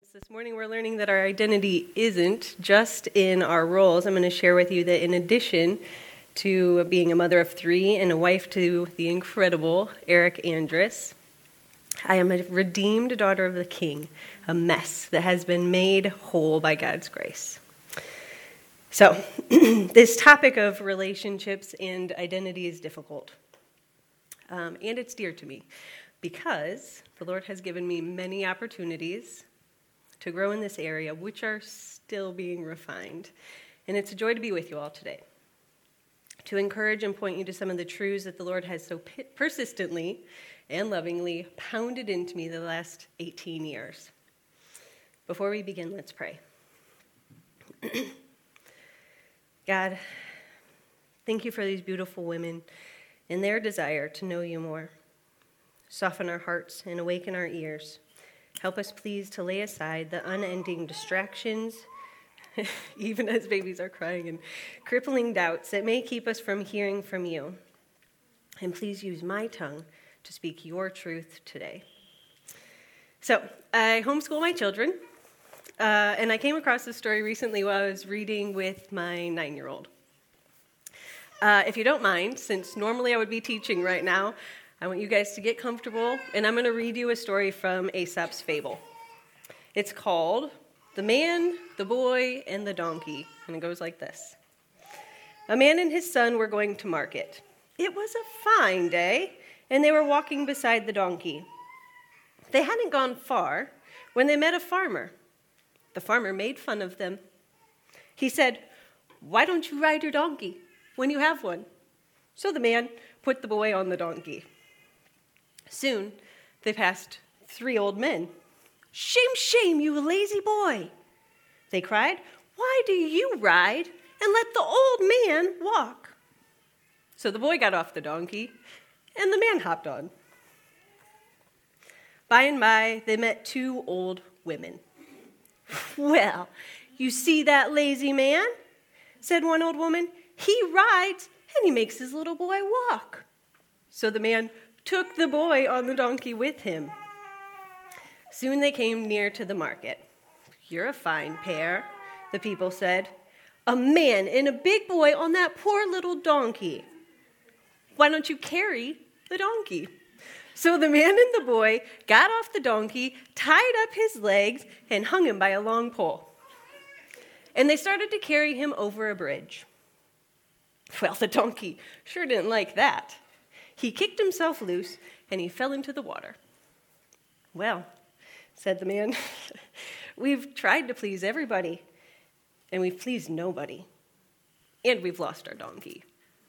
This morning we're learning that our identity isn't just in our roles. I'm going to share with you that in addition to being a mother of three and a wife to the incredible Eric Andrus, I am a redeemed daughter of the King, a mess that has been made whole by God's grace. So, this topic of relationships and identity is difficult, and it's dear to me because the Lord has given me many opportunities to grow in this area, which are still being refined. And it's a joy to be with you all today, to encourage and point you to some of the truths that the Lord has so persistently and lovingly pounded into me the last 18 years. Before we begin, let's pray. God, thank you for these beautiful women and their desire to know you more. Soften our hearts and awaken our ears. Help us, please, to lay aside the unending distractions, even as babies are crying, and crippling doubts that may keep us from hearing from you. And please use my tongue to speak your truth today. So, I homeschool my children, and I came across this story recently while I was reading with my 9-year-old. If you don't mind, since normally I would be teaching right now, I want you guys to get comfortable, and I'm going to read you a story from Aesop's fable. It's called The Man, the Boy, and the Donkey, and it goes like this. A man and his son were going to market. It was a fine day, and they were walking beside the donkey. They hadn't gone far when they met a farmer. The farmer made fun of them. He said, "Why don't you ride your donkey when you have one?" So the man put the boy on the donkey. Soon, they passed 3 old men. "Shame, shame, you lazy boy!" they cried. "Why do you ride and let the old man walk?" So the boy got off the donkey, and the man hopped on. By and by, they met 2 old women. "Well, you see that lazy man?" said one old woman. "He rides, and he makes his little boy walk." So the man took the boy on the donkey with him. Soon they came near to the market. "You're a fine pair," the people said. "A man and a big boy on that poor little donkey. Why don't you carry the donkey?" So the man and the boy got off the donkey, tied up his legs, and hung him by a long pole. And they started to carry him over a bridge. Well, the donkey sure didn't like that. He kicked himself loose, and he fell into the water. "Well," said the man, "we've tried to please everybody, and we've pleased nobody, and we've lost our donkey."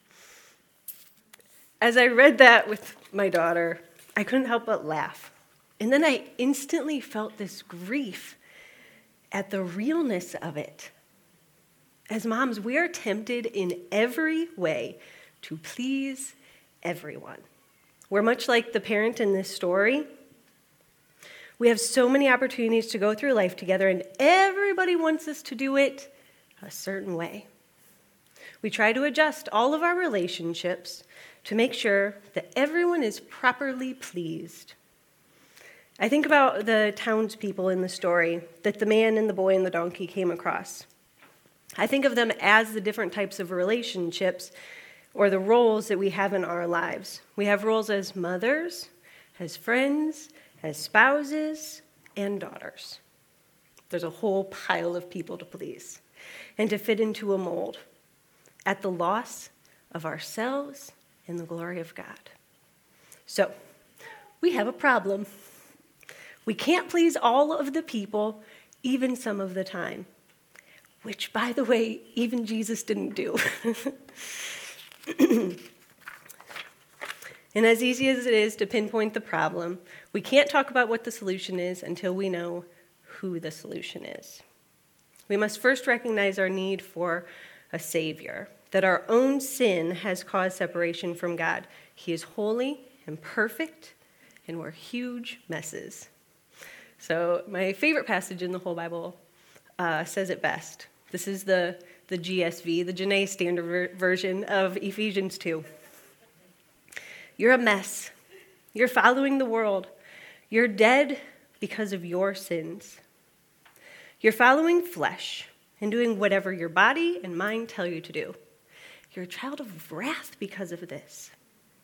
As I read that with my daughter, I couldn't help but laugh. And then I instantly felt this grief at the realness of it. As moms, we are tempted in every way to please everyone. We're much like the parent in this story. We have so many opportunities to go through life together, and everybody wants us to do it a certain way. We try to adjust all of our relationships to make sure that everyone is properly pleased. I think about the townspeople in the story that the man and the boy and the donkey came across. I think of them as the different types of relationships or the roles that we have in our lives. We have roles as mothers, as friends, as spouses, and daughters. There's a whole pile of people to please and to fit into a mold at the loss of ourselves and the glory of God. So, we have a problem. We can't please all of the people, even some of the time, which, by the way, even Jesus didn't do. And as easy as it is to pinpoint the problem, we can't talk about what the solution is until we know who the solution is. We must first recognize our need for a Savior, that our own sin has caused separation from God. He is holy and perfect, and we're huge messes. So my favorite passage in the whole Bible says it best. This is the GSV, the Genet Standard Version of Ephesians 2. "You're a mess. You're following the world. You're dead because of your sins. You're following flesh and doing whatever your body and mind tell you to do. You're a child of wrath because of this.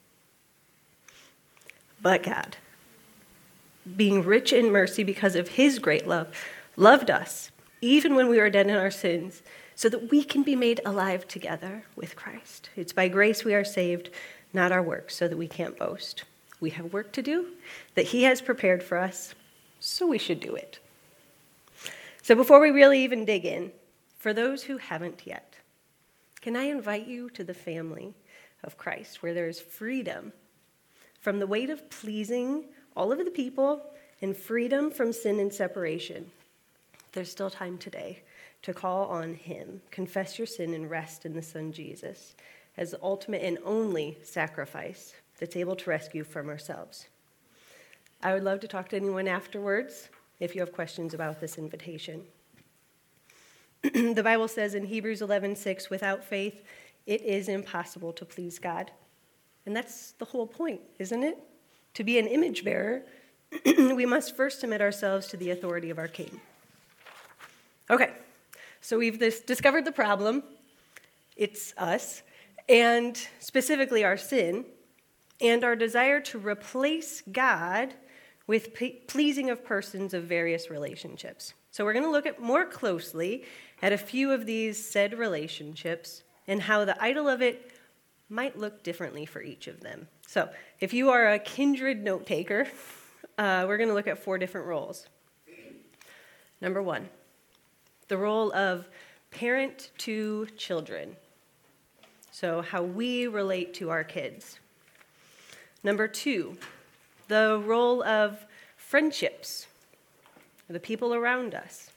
But God, being rich in mercy because of his great love, loved us, even when we were dead in our sins, so that we can be made alive together with Christ. It's by grace we are saved, not our works, so that we can't boast. We have work to do that he has prepared for us, so we should do it. So before we really even dig in, for those who haven't yet, can I invite you to the family of Christ, where there is freedom from the weight of pleasing all of the people and freedom from sin and separation. There's still time today to call on him, confess your sin, and rest in the Son Jesus as the ultimate and only sacrifice that's able to rescue from ourselves. I would love to talk to anyone afterwards if you have questions about this invitation. The Bible says in Hebrews 11:6, without faith, it is impossible to please God. And that's the whole point, isn't it? To be an image bearer, we must first submit ourselves to the authority of our King. Okay, so we've discovered the problem. It's us, and specifically our sin, and our desire to replace God with pleasing of persons of various relationships. So we're going to look at more closely at a few of these said relationships and how the idol of it might look differently for each of them. So if you are a kindred note taker, we're going to look at 4 different roles. Number 1, the role of parent to children. So how we relate to our kids. Number 2, the role of friendships, the people around us.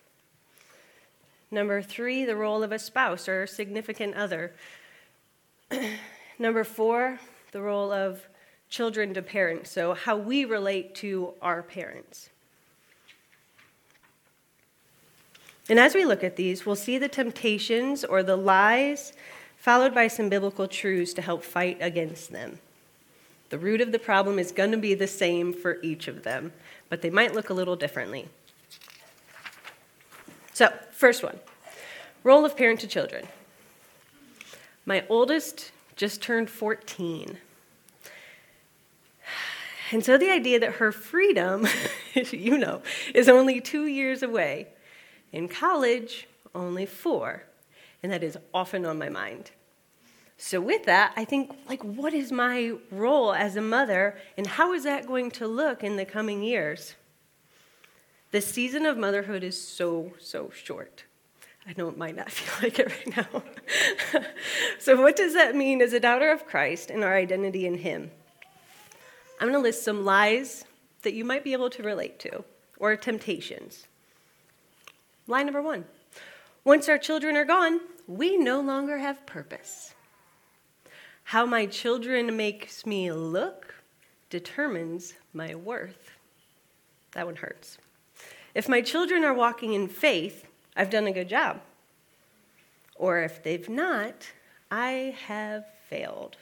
Number 3, the role of a spouse or significant other. Number 4, the role of children to parents, so how we relate to our parents. And as we look at these, we'll see the temptations or the lies followed by some biblical truths to help fight against them. The root of the problem is going to be the same for each of them, but they might look a little differently. So, first one, role of parent to children. My oldest just turned 14. And so the idea that her freedom, is only 2 years away. In college, only 4. And that is often on my mind. So with that, I think, what is my role as a mother, and how is that going to look in the coming years? The season of motherhood is so, so short. I know it might not feel like it right now. So what does that mean as a daughter of Christ and our identity in him? I'm going to list some lies that you might be able to relate to, or temptations. Lie number 1. Once our children are gone, we no longer have purpose. How my children makes me look determines my worth. That one hurts. If my children are walking in faith, I've done a good job. Or if they've not, I have failed.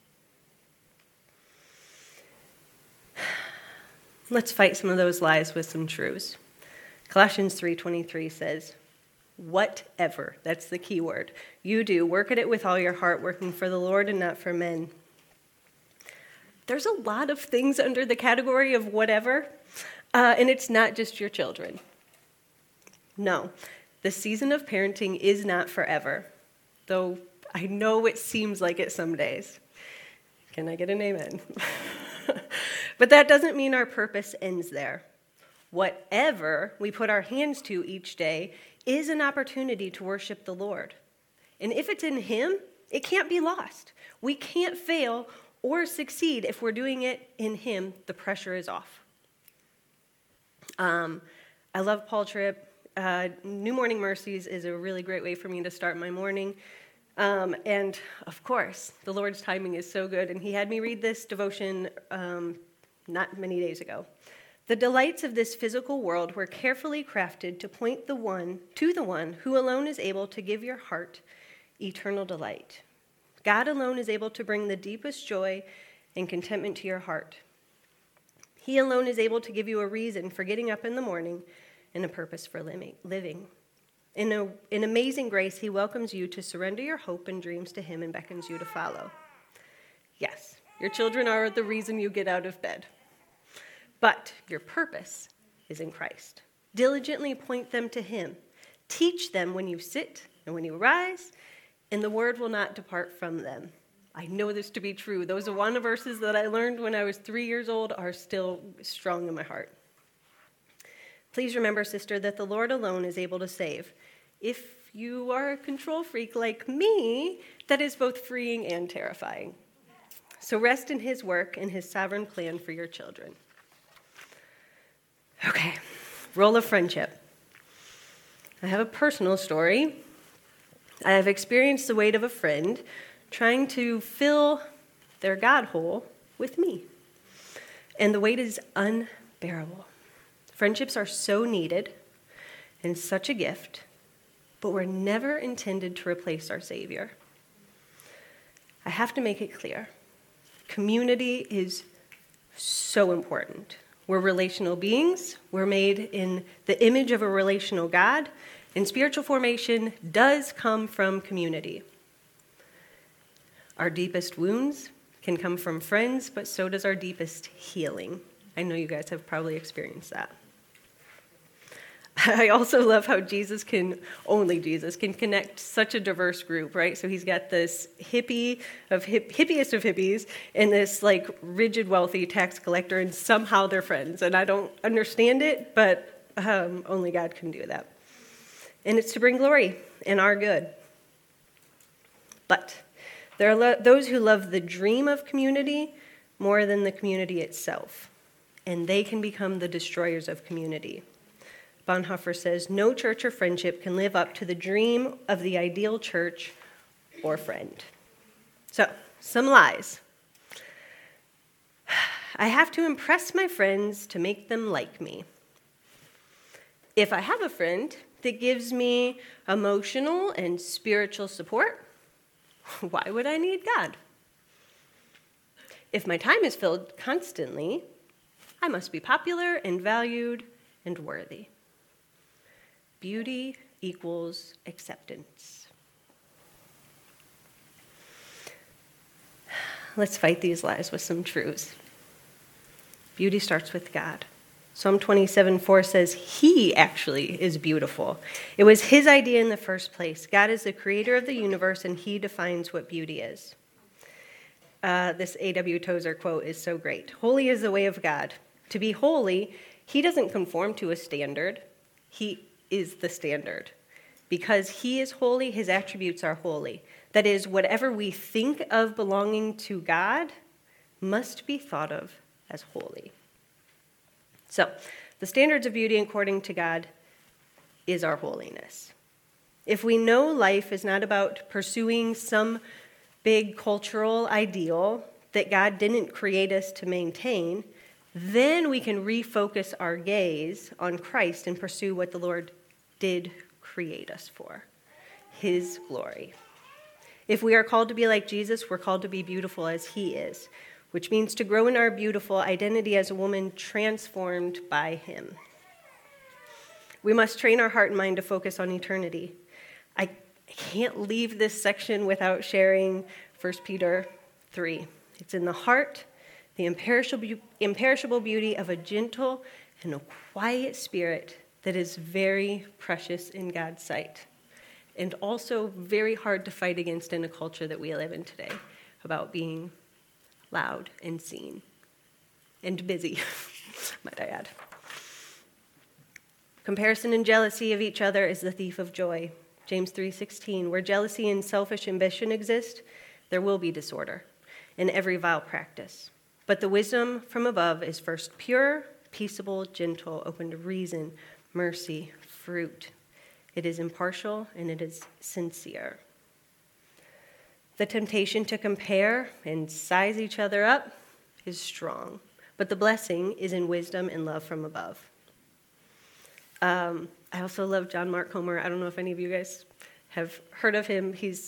Let's fight some of those lies with some truths. Colossians 3:23 says, whatever, that's the key word, you do, work at it with all your heart, working for the Lord and not for men. There's a lot of things under the category of whatever, and it's not just your children. No, the season of parenting is not forever, though I know it seems like it some days. Can I get an amen? But that doesn't mean our purpose ends there. Whatever we put our hands to each day is an opportunity to worship the Lord. And if it's in him, it can't be lost. We can't fail or succeed if we're doing it in him. The pressure is off. I love Paul Tripp. New Morning Mercies is a really great way for me to start my morning. And of course, the Lord's timing is so good. And he had me read this devotion not many days ago. The delights of this physical world were carefully crafted to point to the one who alone is able to give your heart eternal delight. God alone is able to bring the deepest joy and contentment to your heart. He alone is able to give you a reason for getting up in the morning and a purpose for living. In amazing grace, he welcomes you to surrender your hope and dreams to him and beckons you to follow. Yes, your children are the reason you get out of bed. But your purpose is in Christ. Diligently point them to him. Teach them when you sit and when you rise, and the word will not depart from them. I know this to be true. Those Awana verses that I learned when I was 3 years old are still strong in my heart. Please remember, sister, that the Lord alone is able to save. If you are a control freak like me, that is both freeing and terrifying. So rest in his work and his sovereign plan for your children. Okay, role of friendship. I have a personal story. I have experienced the weight of a friend trying to fill their God hole with me. And the weight is unbearable. Friendships are so needed and such a gift, but were never intended to replace our Savior. I have to make it clear. Community is so important. We're relational beings. We're made in the image of a relational God, and spiritual formation does come from community. Our deepest wounds can come from friends, but so does our deepest healing. I know you guys have probably experienced that. I also love how only Jesus can connect such a diverse group, right? So he's got this hippiest of hippies and this like rigid wealthy tax collector, and somehow they're friends. And I don't understand it, but only God can do that. And it's to bring glory and our good. But there are those who love the dream of community more than the community itself, and they can become the destroyers of community. Bonhoeffer says, no church or friendship can live up to the dream of the ideal church or friend. So, some lies. I have to impress my friends to make them like me. If I have a friend that gives me emotional and spiritual support, why would I need God? If my time is filled constantly, I must be popular and valued and worthy. Beauty equals acceptance. Let's fight these lies with some truths. Beauty starts with God. Psalm 27:4 says, he actually is beautiful. It was his idea in the first place. God is the creator of the universe, and he defines what beauty is. This A.W. Tozer quote is so great. Holy is the way of God. To be holy, he doesn't conform to a standard. He is the standard. Because he is holy, his attributes are holy. That is, whatever we think of belonging to God must be thought of as holy. So, the standards of beauty according to God is our holiness. If we know life is not about pursuing some big cultural ideal that God didn't create us to maintain, then we can refocus our gaze on Christ and pursue what the Lord did create us for, his glory. If we are called to be like Jesus, we're called to be beautiful as he is, which means to grow in our beautiful identity as a woman transformed by him. We must train our heart and mind to focus on eternity. I can't leave this section without sharing 1 Peter 3. It's in the heart, the imperishable beauty of a gentle and a quiet spirit that is very precious in God's sight, and also very hard to fight against in a culture that we live in today, about being loud and seen and busy, might I add. Comparison and jealousy of each other is the thief of joy. James 3:16, where jealousy and selfish ambition exist, there will be disorder and every vile practice. But the wisdom from above is first pure, peaceable, gentle, open to reason, mercy, fruit. It is impartial and it is sincere. The temptation to compare and size each other up is strong, but the blessing is in wisdom and love from above. I also love John Mark Comer. I don't know if any of you guys have heard of him. He's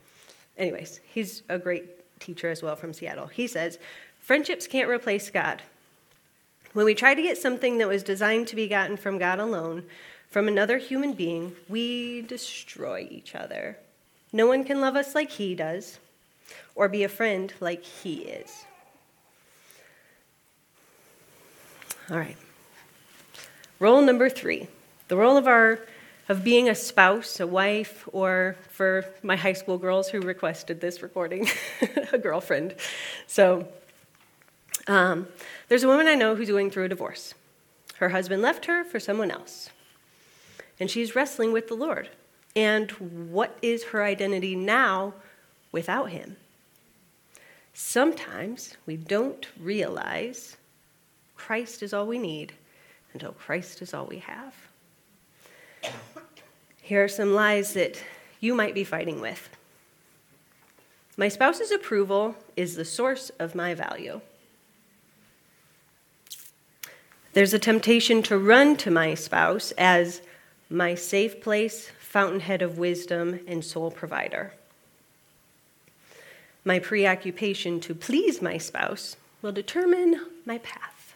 a great teacher as well from Seattle. He says, friendships can't replace God, When we try to get something that was designed to be gotten from God alone, from another human being, we destroy each other. No one can love us like he does, or be a friend like he is. All right. Role number 3, the role of being a spouse, a wife, or for my high school girls who requested this recording, a girlfriend. So there's a woman I know who's going through a divorce. Her husband left her for someone else, and she's wrestling with the Lord. And what is her identity now without him? Sometimes we don't realize Christ is all we need until Christ is all we have. Here are some lies that you might be fighting with. My spouse's approval is the source of my value. There's a temptation to run to my spouse as my safe place, fountainhead of wisdom, and sole provider. My preoccupation to please my spouse will determine my path.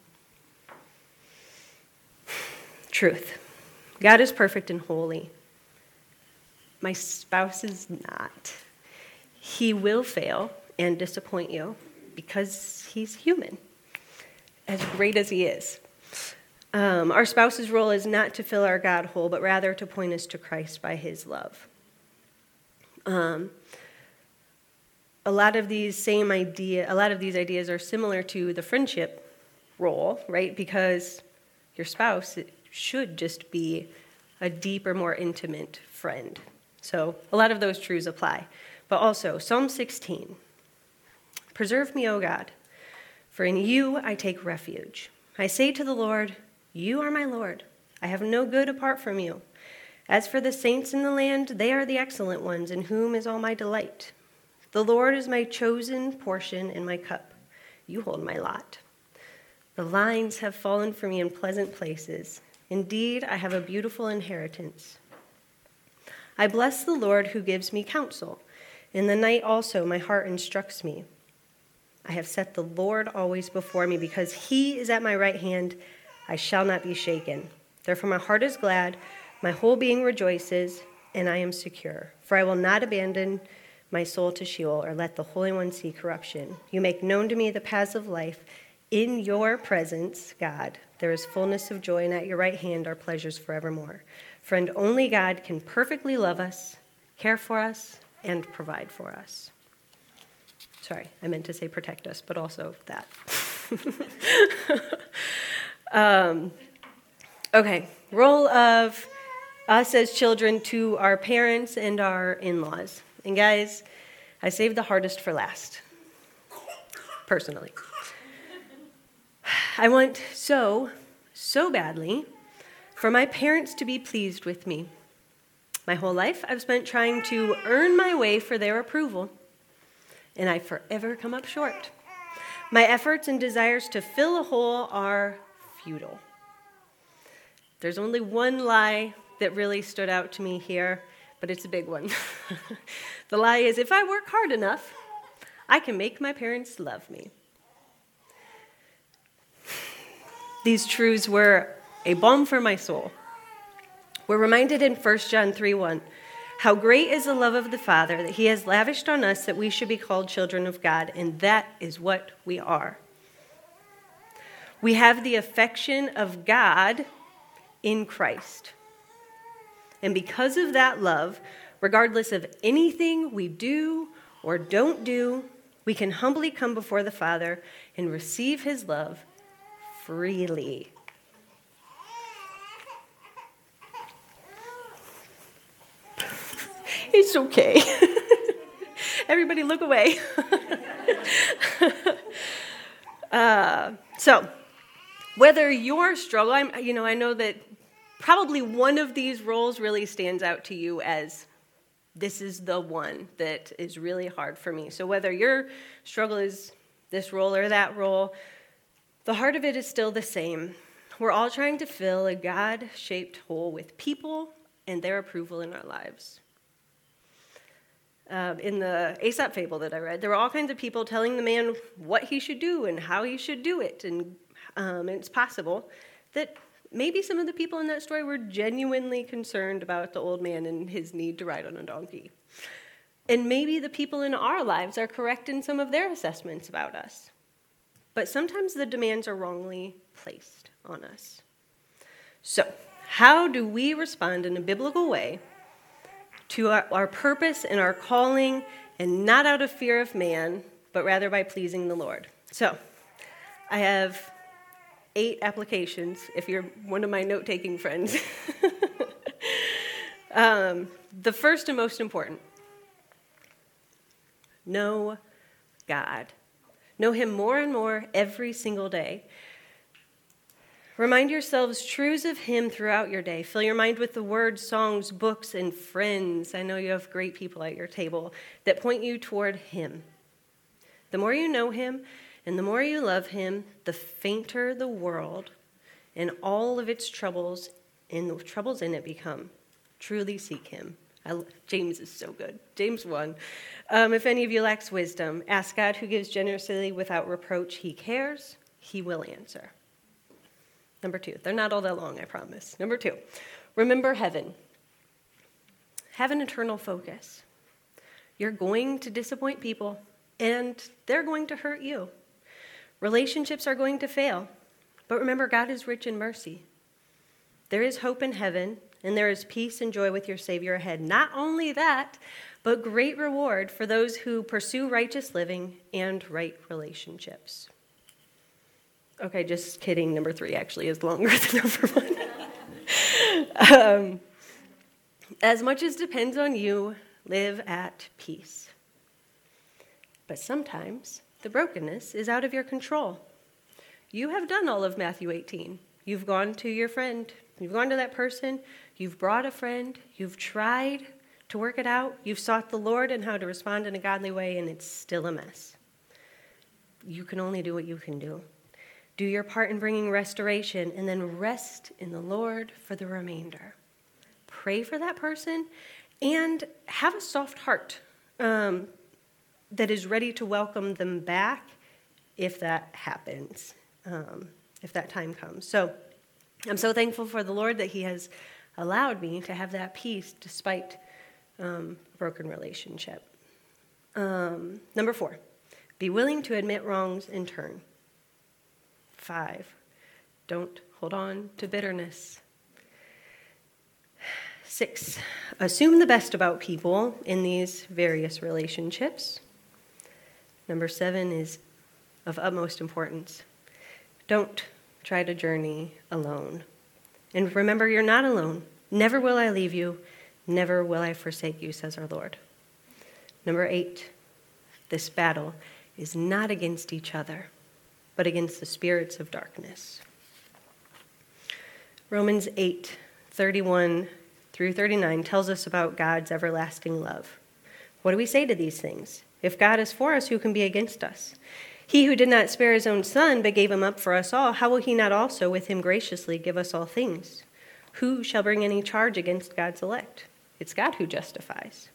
Truth. God is perfect and holy. My spouse is not. He will fail and disappoint you because he's human, as great as he is. Our spouse's role is not to fill our God hole, but rather to point us to Christ by his love. A lot of these ideas are similar to the friendship role, right? Because your spouse should just be a deeper, more intimate friend. So a lot of those truths apply. But also, Psalm 16, preserve me, O God, for in you I take refuge. I say to the Lord, you are my Lord. I have no good apart from you. As for the saints in the land, they are the excellent ones, in whom is all my delight. The Lord is my chosen portion and my cup. You hold my lot. The lines have fallen for me in pleasant places. Indeed, I have a beautiful inheritance. I bless the Lord who gives me counsel. In the night also my heart instructs me. I have set the Lord always before me, because he is at my right hand. I shall not be shaken. Therefore my heart is glad, my whole being rejoices, and I am secure. For I will not abandon my soul to Sheol, or let the Holy One see corruption. You make known to me the paths of life. In your presence, God, there is fullness of joy, and at your right hand are pleasures forevermore. Friend, only God can perfectly love us, care for us, and provide for us. Sorry, I meant to say protect us, but also that. Okay, role of us as children to our parents and our in-laws. And guys, I saved the hardest for last, personally. I want so badly for my parents to be pleased with me. My whole life I've spent trying to earn my way for their approval, and I forever come up short. My efforts and desires to fill a hole are futile. There's only one lie that really stood out to me here, but it's a big one. The lie is, if I work hard enough, I can make my parents love me. These truths were a balm for my soul. We're reminded in 1 John 3:1, how great is the love of the Father that he has lavished on us that we should be called children of God, and that is what we are. We have the affection of God in Christ. And because of that love, regardless of anything we do or don't do, we can humbly come before the Father and receive his love freely. It's okay. Everybody look away. So, whether your struggle, I know that probably one of these roles really stands out to you as this is the one that is really hard for me. So whether your struggle is this role or that role, the heart of it is still the same. We're all trying to fill a God-shaped hole with people and their approval in our lives. In the Aesop fable that I read, there were all kinds of people telling the man what he should do and how he should do it and And it's possible that maybe some of the people in that story were genuinely concerned about the old man and his need to ride on a donkey. And maybe the people in our lives are correct in some of their assessments about us. But sometimes the demands are wrongly placed on us. So, how do we respond in a biblical way to our purpose and our calling, and not out of fear of man, but rather by pleasing the Lord? So, I have 8 applications, if you're one of my note-taking friends. The first and most important, know God. Know him more and more every single day. Remind yourselves truths of him throughout your day. Fill your mind with the words, songs, books, and friends. I know you have great people at your table that point you toward him. The more you know him and the more you love him, the fainter the world and all of its troubles and the troubles in it become. Truly seek him. James is so good. James 1. If any of you lacks wisdom, ask God who gives generously without reproach. He cares. He will answer. Number 2. They're not all that long, I promise. Number 2. Remember heaven. Have an eternal focus. You're going to disappoint people, and they're going to hurt you. Relationships are going to fail. But remember, God is rich in mercy. There is hope in heaven, and there is peace and joy with your Savior ahead. Not only that, but great reward for those who pursue righteous living and right relationships. Okay, just kidding. Number 3 actually is longer than number 1. As much as depends on you, live at peace. But sometimes the brokenness is out of your control. You have done all of Matthew 18. You've gone to your friend. You've gone to that person. You've brought a friend. You've tried to work it out. You've sought the Lord and how to respond in a godly way, and it's still a mess. You can only do what you can do. Do your part in bringing restoration, and then rest in the Lord for the remainder. Pray for that person, and have a soft heart that is ready to welcome them back if that happens, if that time comes. So I'm so thankful for the Lord that he has allowed me to have that peace despite a broken relationship. Number 4, be willing to admit wrongs and turn. 5, don't hold on to bitterness. 6, assume the best about people in these various relationships. Number 7 is of utmost importance. Don't try to journey alone. And remember, you're not alone. Never will I leave you. Never will I forsake you, says our Lord. Number 8, this battle is not against each other, but against the spirits of darkness. Romans 8:31 through 39 tells us about God's everlasting love. What do we say to these things? If God is for us, who can be against us? He who did not spare his own son, but gave him up for us all, how will he not also with him graciously give us all things? Who shall bring any charge against God's elect? It's God who justifies.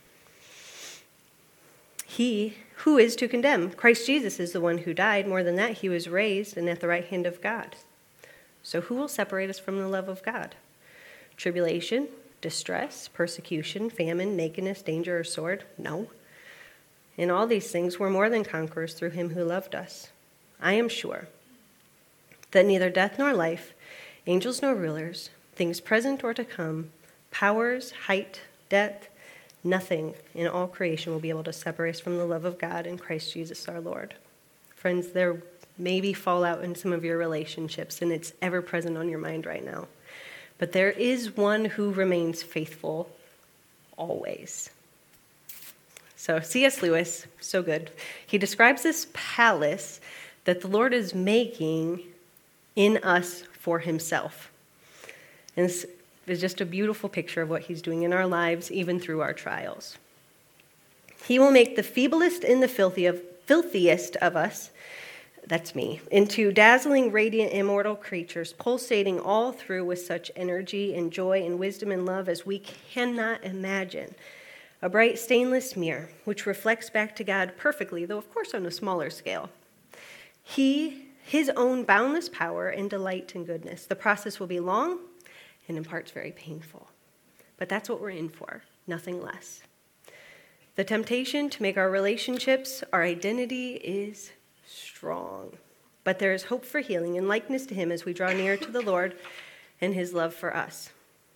He who is to condemn? Christ Jesus is the one who died. More than that, he was raised and at the right hand of God. So who will separate us from the love of God? Tribulation, distress, persecution, famine, nakedness, danger, or sword? No. In all these things, we're more than conquerors through him who loved us. I am sure that neither death nor life, angels nor rulers, things present or to come, powers, height, depth, nothing in all creation will be able to separate us from the love of God in Christ Jesus our Lord. Friends, there may be fallout in some of your relationships, and it's ever present on your mind right now. But there is one who remains faithful always. So C.S. Lewis, so good. He describes this palace that the Lord is making in us for himself. And this is just a beautiful picture of what he's doing in our lives, even through our trials. He will make the feeblest and the filthiest of us, that's me, into dazzling, radiant, immortal creatures, pulsating all through with such energy and joy and wisdom and love as we cannot imagine. A bright stainless mirror, which reflects back to God perfectly, though of course on a smaller scale. He his own boundless power and delight and goodness. The process will be long and in parts very painful. But that's what we're in for, nothing less. The temptation to make our relationships, our identity is strong. But there is hope for healing and likeness to him as we draw near to the Lord and his love for us.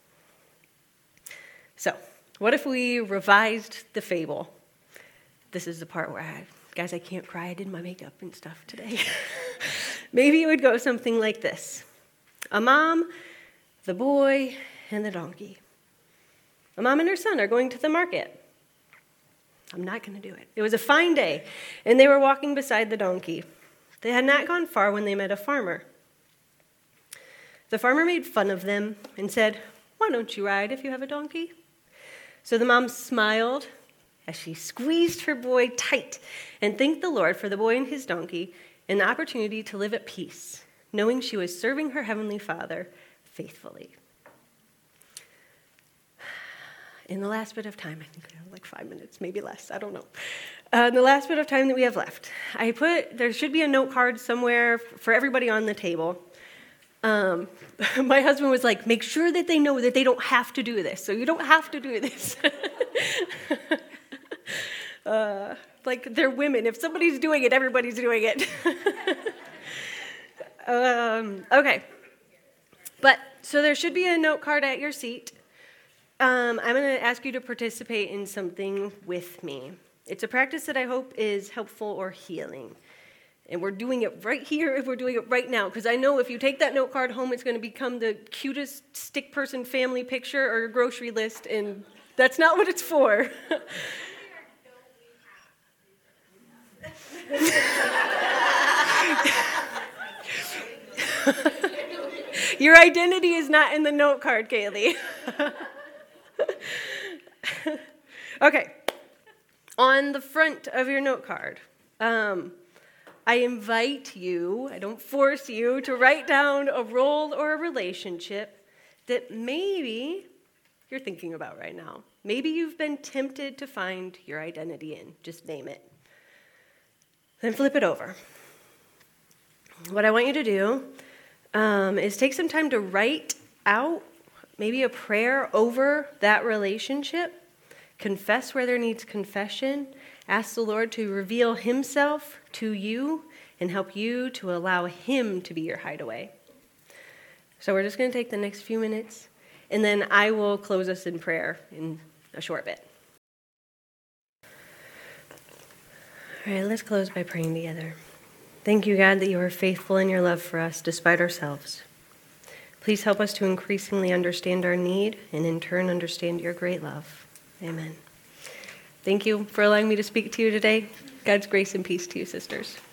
So, what if we revised the fable? This is the part where guys, I can't cry. I did my makeup and stuff today. Maybe it would go something like this. A mom, the boy, and the donkey. A mom and her son are going to the market. I'm not going to do it. It was a fine day, and they were walking beside the donkey. They had not gone far when they met a farmer. The farmer made fun of them and said, "Why don't you ride if you have a donkey?" So the mom smiled as she squeezed her boy tight and thanked the Lord for the boy and his donkey and the opportunity to live at peace, knowing she was serving her heavenly Father faithfully. In the last bit of time, I think we have like 5 minutes, maybe less, I don't know. In the last bit of time that we have left, there should be a note card somewhere for everybody on the table. My husband was like, make sure that they know that they don't have to do this. So you don't have to do this. Like they're women. If somebody's doing it, everybody's doing it. Okay. But so there should be a note card at your seat. I'm going to ask you to participate in something with me. It's a practice that I hope is helpful or healing. And we're doing it right here if we're doing it right now. Because I know if you take that note card home, it's going to become the cutest stick person family picture or grocery list. And that's not what it's for. Your identity is not in the note card, Kaylee. Okay. On the front of your note card, I invite you, I don't force you, to write down a role or a relationship that maybe you're thinking about right now. Maybe you've been tempted to find your identity in. Just name it. Then flip it over. What I want you to do is take some time to write out maybe a prayer over that relationship. Confess where there needs confession. Ask the Lord to reveal himself to you and help you to allow him to be your hideaway. So we're just going to take the next few minutes, and then I will close us in prayer in a short bit. All right, let's close by praying together. Thank you, God, that you are faithful in your love for us despite ourselves. Please help us to increasingly understand our need and in turn understand your great love. Amen. Thank you for allowing me to speak to you today. God's grace and peace to you, sisters.